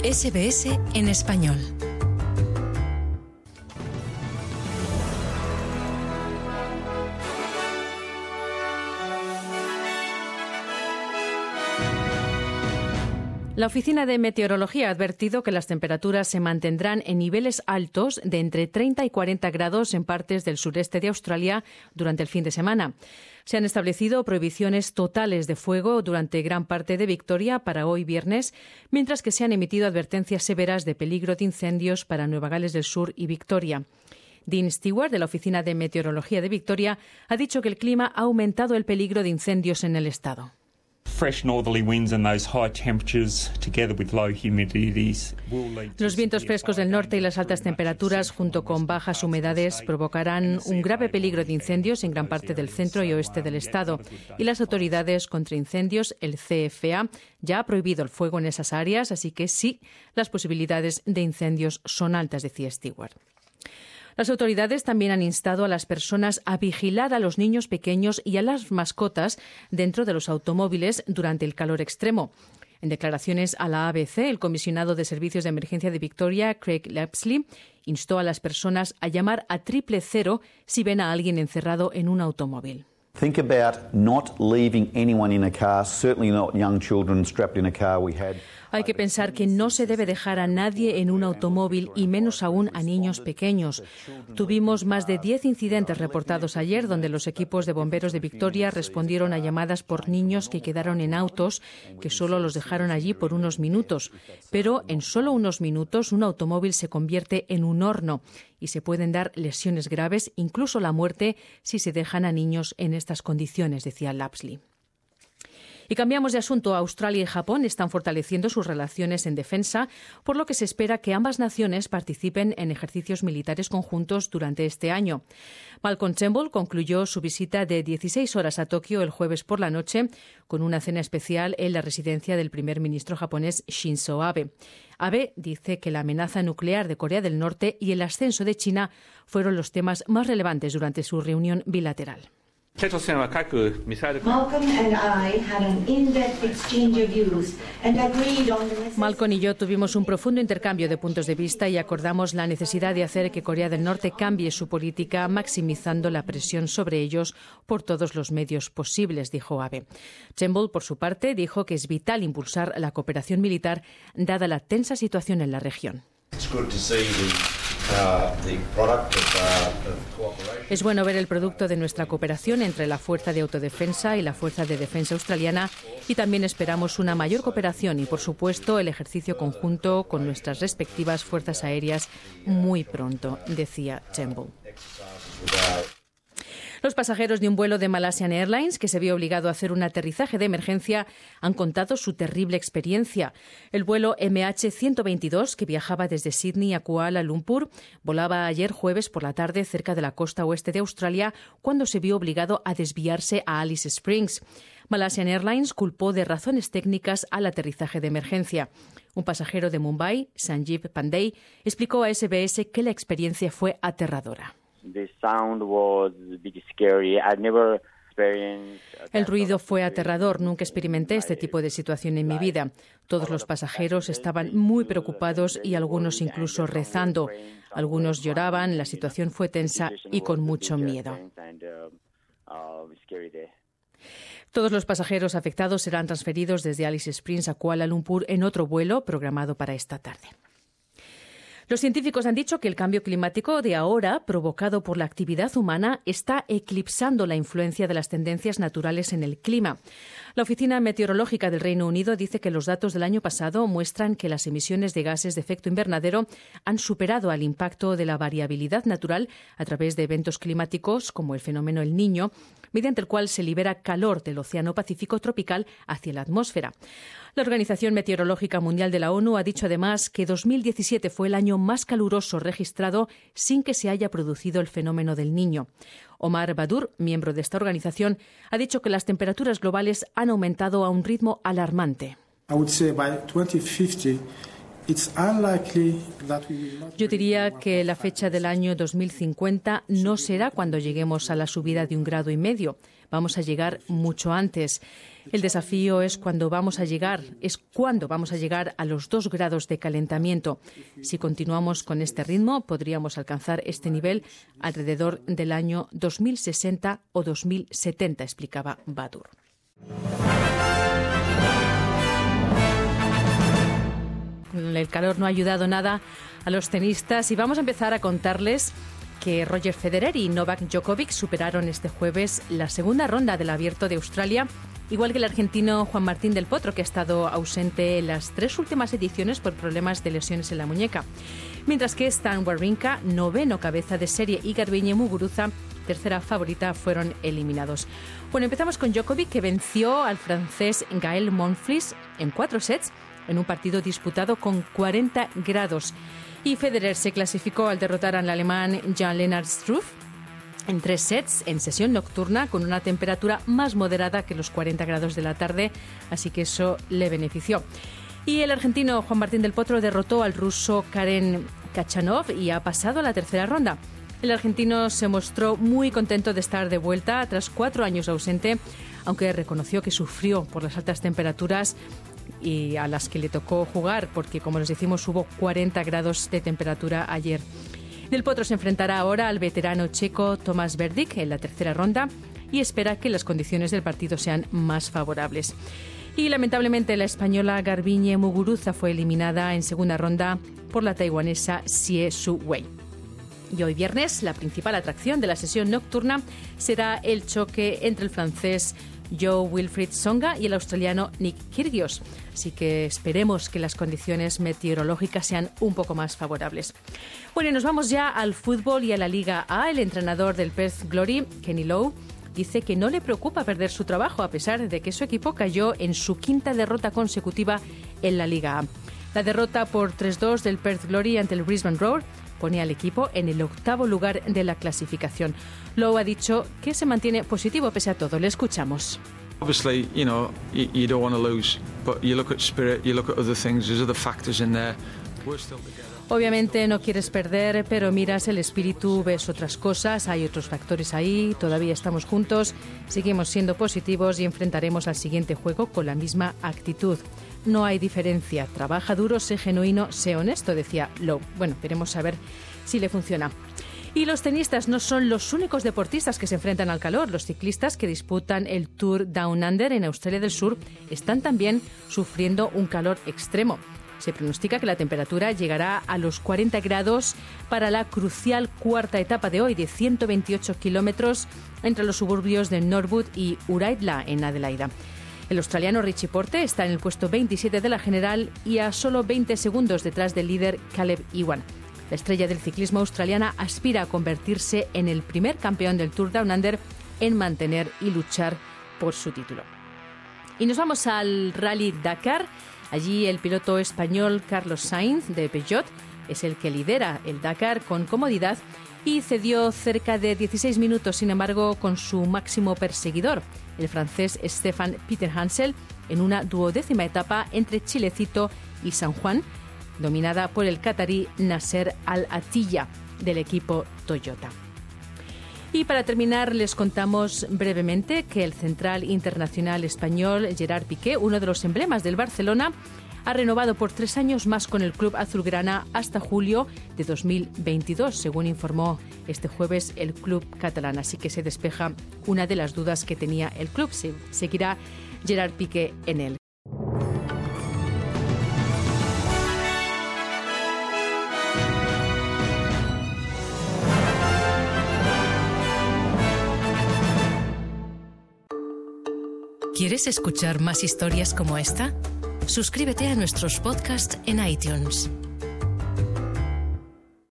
SBS en español. La Oficina de Meteorología ha advertido que las temperaturas se mantendrán en niveles altos de entre 30 y 40 grados en partes del sureste de Australia durante el fin de semana. Se han establecido prohibiciones totales de fuego durante gran parte de Victoria para hoy viernes, mientras que se han emitido advertencias severas de peligro de incendios para Nueva Gales del Sur y Victoria. Dean Stewart, de la Oficina de Meteorología de Victoria, ha dicho que el clima ha aumentado el peligro de incendios en el estado. Los vientos frescos del norte y las altas temperaturas, junto con bajas humedades, provocarán un grave peligro de incendios en gran parte del centro y oeste del estado. Y las autoridades contra incendios, el CFA, ya ha prohibido el fuego en esas áreas, así que sí, las posibilidades de incendios son altas, decía Stewart. Las autoridades también han instado a las personas a vigilar a los niños pequeños y a las mascotas dentro de los automóviles durante el calor extremo. En declaraciones a la ABC, el comisionado de Servicios de Emergencia de Victoria, Craig Lapsley, instó a las personas a llamar a 000 si ven a alguien encerrado en un automóvil. Think about not leaving anyone in a car, certainly not young children strapped in a car. Hay que pensar que no se debe dejar a nadie en un automóvil y menos aún a niños pequeños. Tuvimos más de 10 incidentes reportados ayer donde los equipos de bomberos de Victoria respondieron a llamadas por niños que quedaron en autos que solo los dejaron allí por unos minutos. Pero en solo unos minutos un automóvil se convierte en un horno y se pueden dar lesiones graves, incluso la muerte, si se dejan a niños en estas condiciones, decía Lapsley. Y cambiamos de asunto. Australia y Japón están fortaleciendo sus relaciones en defensa, por lo que se espera que ambas naciones participen en ejercicios militares conjuntos durante este año. Malcolm Turnbull concluyó su visita de 16 horas a Tokio el jueves por la noche con una cena especial en la residencia del primer ministro japonés Shinzo Abe. Abe dice que la amenaza nuclear de Corea del Norte y el ascenso de China fueron los temas más relevantes durante su reunión bilateral. Malcolm y yo tuvimos un profundo intercambio de puntos de vista y acordamos la necesidad de hacer que Corea del Norte cambie su política, maximizando la presión sobre ellos por todos los medios posibles, dijo Abe. Turnbull, por su parte, dijo que es vital impulsar la cooperación militar, dada la tensa situación en la región. Es bueno ver el producto de nuestra cooperación entre la Fuerza de Autodefensa y la Fuerza de Defensa Australiana, y también esperamos una mayor cooperación y, por supuesto, el ejercicio conjunto con nuestras respectivas fuerzas aéreas muy pronto, decía Turnbull. Los pasajeros de un vuelo de Malaysian Airlines, que se vio obligado a hacer un aterrizaje de emergencia, han contado su terrible experiencia. El vuelo MH122, que viajaba desde Sydney a Kuala Lumpur, volaba ayer jueves por la tarde cerca de la costa oeste de Australia cuando se vio obligado a desviarse a Alice Springs. Malaysian Airlines culpó de razones técnicas al aterrizaje de emergencia. Un pasajero de Mumbai, Sanjeev Pandey, explicó a SBS que la experiencia fue aterradora. El ruido fue aterrador. Nunca experimenté este tipo de situación en mi vida. Todos los pasajeros estaban muy preocupados y algunos incluso rezando. Algunos lloraban, la situación fue tensa y con mucho miedo. Todos los pasajeros afectados serán transferidos desde Alice Springs a Kuala Lumpur en otro vuelo programado para esta tarde. Los científicos han dicho que el cambio climático de ahora, provocado por la actividad humana, está eclipsando la influencia de las tendencias naturales en el clima. La Oficina Meteorológica del Reino Unido dice que los datos del año pasado muestran que las emisiones de gases de efecto invernadero han superado al impacto de la variabilidad natural a través de eventos climáticos como el fenómeno El Niño, mediante el cual se libera calor del Océano Pacífico tropical hacia la atmósfera. La Organización Meteorológica Mundial de la ONU ha dicho además que 2017 fue el año más caluroso registrado sin que se haya producido el fenómeno del Niño. Omar Badur, miembro de esta organización, ha dicho que las temperaturas globales han aumentado a un ritmo alarmante. Yo diría que la fecha del año 2050 no será cuando lleguemos a la subida de 1,5 grados. Vamos a llegar mucho antes. El desafío es cuando vamos a llegar a los 2 grados de calentamiento. Si continuamos con este ritmo, podríamos alcanzar este nivel alrededor del año 2060 o 2070, explicaba Badur. El calor no ha ayudado nada a los tenistas y vamos a empezar a contarles que Roger Federer y Novak Djokovic superaron este jueves la segunda ronda del Abierto de Australia, igual que el argentino Juan Martín del Potro, que ha estado ausente en las 3 últimas ediciones por problemas de lesiones en la muñeca. Mientras que Stan Wawrinka, noveno cabeza de serie, y Garbiñe Muguruza, tercera favorita, fueron eliminados. Bueno, empezamos con Djokovic, que venció al francés Gael Monfils en 4 sets, en un partido disputado con 40 grados. Y Federer se clasificó al derrotar al alemán Jan-Lennard Struff en 3 sets en sesión nocturna con una temperatura más moderada que los 40 grados de la tarde, así que eso le benefició. Y el argentino Juan Martín del Potro derrotó al ruso Karen Khachanov y ha pasado a la tercera ronda. El argentino se mostró muy contento de estar de vuelta tras 4 años ausente, aunque reconoció que sufrió por las altas temperaturas y a las que le tocó jugar, porque, como les decimos, hubo 40 grados de temperatura ayer. Del Potro se enfrentará ahora al veterano checo Tomáš Berdych en la tercera ronda y espera que las condiciones del partido sean más favorables. Y lamentablemente la española Garbiñe Muguruza fue eliminada en segunda ronda por la taiwanesa Xie Su Wei. Y hoy viernes la principal atracción de la sesión nocturna será el choque entre el francés Jo-Wilfried Tsonga y el australiano Nick Kyrgios. Así que esperemos que las condiciones meteorológicas sean un poco más favorables. Bueno, y nos vamos ya al fútbol y a la Liga A. El entrenador del Perth Glory, Kenny Lowe, dice que no le preocupa perder su trabajo a pesar de que su equipo cayó en su 5ª derrota consecutiva en la Liga A. La derrota por 3-2 del Perth Glory ante el Brisbane Roar pone al equipo en el 8º lugar de la clasificación. Lowe ha dicho que se mantiene positivo pese a todo. Le escuchamos. Obviously, you don't want to lose, but you look at spirit, you look at other things, there's other factors in there. We're still together. Obviamente no quieres perder, pero miras el espíritu, ves otras cosas, hay otros factores ahí, todavía estamos juntos, seguimos siendo positivos y enfrentaremos al siguiente juego con la misma actitud. No hay diferencia, trabaja duro, sé genuino, sé honesto, decía Lowe. Bueno, veremos a ver si le funciona. Y los tenistas no son los únicos deportistas que se enfrentan al calor. Los ciclistas que disputan el Tour Down Under en Australia del Sur están también sufriendo un calor extremo. Se pronostica que la temperatura llegará a los 40 grados para la crucial 4ª etapa de hoy de 128 kilómetros entre los suburbios de Norwood y Uraidla en Adelaida. El australiano Richie Porte está en el puesto 27 de la general y a solo 20 segundos detrás del líder Caleb Ewan. La estrella del ciclismo australiana aspira a convertirse en el primer campeón del Tour Down Under en mantener y luchar por su título. Y nos vamos al Rally Dakar. Allí el piloto español Carlos Sainz de Peugeot es el que lidera el Dakar con comodidad y cedió cerca de 16 minutos, sin embargo, con su máximo perseguidor, el francés Stefan Peter Hansel, en una 12ª etapa entre Chilecito y San Juan, dominada por el catarí Nasser Al-Attiyah del equipo Toyota. Y para terminar, les contamos brevemente que el central internacional español Gerard Piqué, uno de los emblemas del Barcelona, ha renovado por 3 años más con el club azulgrana hasta julio de 2022, según informó este jueves el club catalán. Así que se despeja una de las dudas que tenía el club. Seguirá Gerard Piqué en él. ¿Quieres escuchar más historias como esta? Suscríbete a nuestros podcasts en iTunes.